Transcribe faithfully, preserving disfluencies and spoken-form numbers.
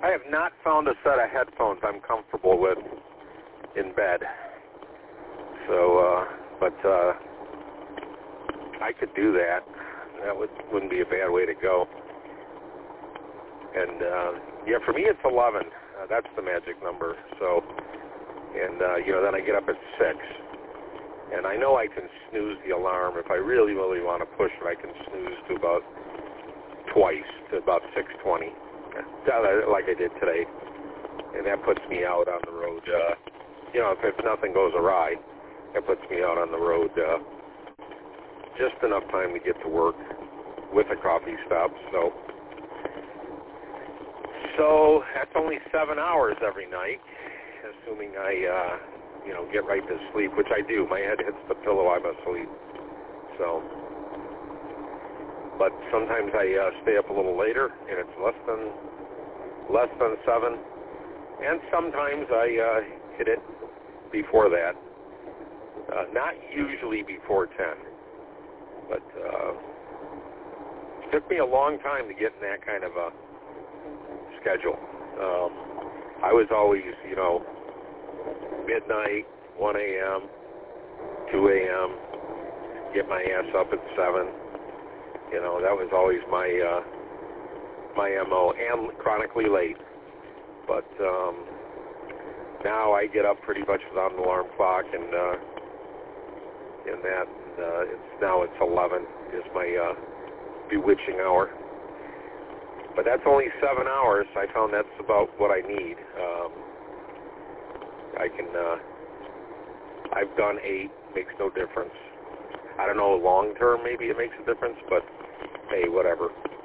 I have not found a set of headphones I'm comfortable with in bed. So, uh, but uh, I could do that. That would, wouldn't be a bad way to go. And, uh, yeah, for me it's eleven. Uh, that's the magic number. So, and, uh, you know, then I get up at six. And I know I can snooze the alarm. If I really, really want to push it, I can snooze to about twice, to about six twenty, like I did today. And that puts me out on the road. Uh, you know, if, if nothing goes awry, that puts me out on the road uh, just enough time to get to work with a coffee stop. So, so that's only seven hours every night, assuming I, uh, you know, get right to sleep, which I do. My head hits the pillow, I'm asleep. So, but sometimes I uh, stay up a little later, and it's less than less than seven. And sometimes I uh, hit it before that. Uh, not usually before ten. But uh, it took me a long time to get in that kind of a schedule. Um, I was always, you know, midnight, one a.m., two a.m., get my ass up at seven. You know, that was always my uh, my M O, and chronically late. But um, now I get up pretty much without an alarm clock, and uh, and that uh, it's now it's eleven is my uh, bewitching hour. But that's only seven hours. I found that's about what I need. Um, I can. Uh, I've done eight. Makes no difference. I don't know, long term maybe it makes a difference, but hey, whatever.